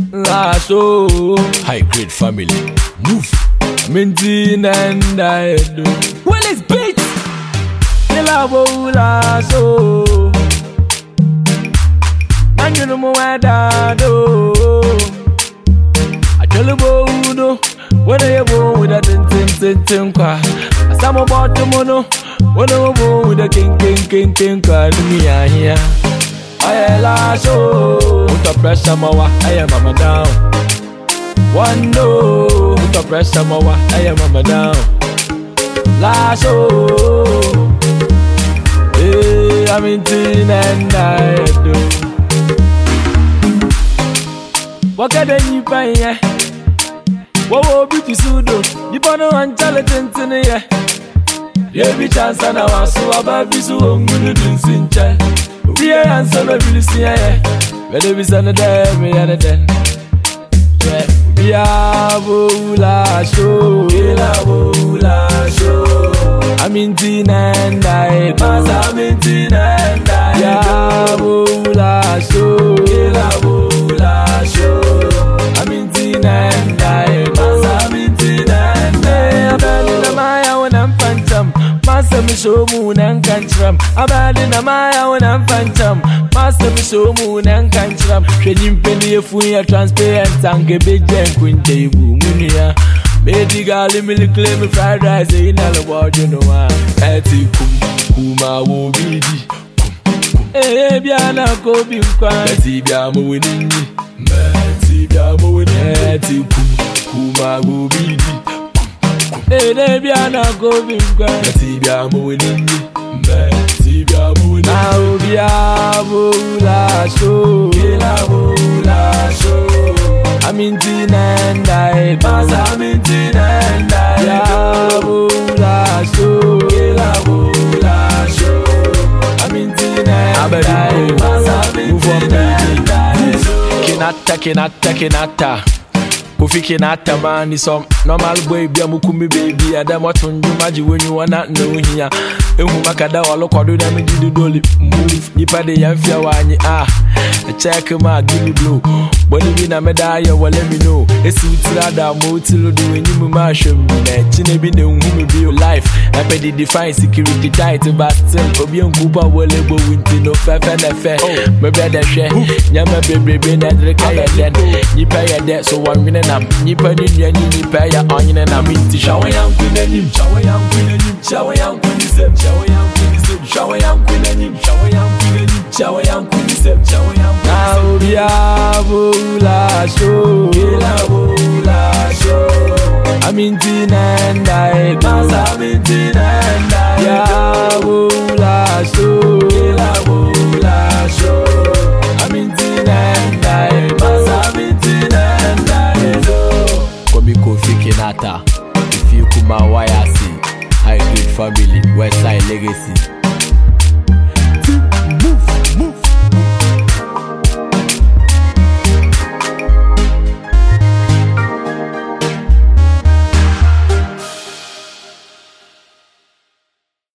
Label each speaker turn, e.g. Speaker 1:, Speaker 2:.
Speaker 1: So high grade family, move. Mintin and I do. Well, it's beat. La so. And you know what I do. I tell you no. When I go with a tin car, some about the mono. When I go with a king car, me I hear. I la so. Put the pressure, I am mama down. One no, put the pressure, I am mama down. La so. Hey, I'm in tin and I do. What can you pay? Whoa, beauty sudo, you know intelligent in here. Every chance I know, so about this one, good in Sincha. We are answering every day. Whether we send a day, we are a day. We are Bula show, I'm in Tina and I, I'm in Tina and I. Yeah, Bula show, I'm in Tina and I. Master me show moon and cantram. Abadi na maya when I'm phantom. Master me show moon and cantram. Shedding penny if we are transparent and a big jam queen table. Munia. Baby girl, me claim fried rice in all about you know. Eti kuma wo bidi. Eh, biana ko bi kwa. Eti biamo winning. Eti biamo winning. Eti kuma wo bidi. Biana go bingwa. Tibia muwini. Tibia muwini. Now bia bula show. Kila bula show. I'm in Tina and I. I'm in Tina and I. Bia bula show. Kila bula show. I'm in Tina and I. Move on, baby. Kinata. Kofi Kinata man is some normal boy be amukumi baby adam watun jumaji when you wanna know here ehu makada olokodo na me di doli move nipa de yamfia wanyi check ma give me blow body bi na meda ya let me know esi utira da mo tilo do enyim ma hwem na chine bi na hu me be your life I pay the define security tight but still obi enkupa wole bo winti no fe na fe me be da hwe nyama bebrebe na dreka ya den nipa ya de so one win na nipa ni nipa ya onyene na minti shawe yan kwenanim shawe yan kwenanim shawe yan kwenisem shawe yan kwenisem shawe yan kwenanim shawe yan kwenanim shawe yan kwenisem shawe yan now bia bula show kila bula show I'm in Tina and I I'm in Tina and I ya bula show kila bula show I'm in Tina and I I'm in Tina and I Kofi Kinata, if you kuma YRC, high grade family, Westside legacy.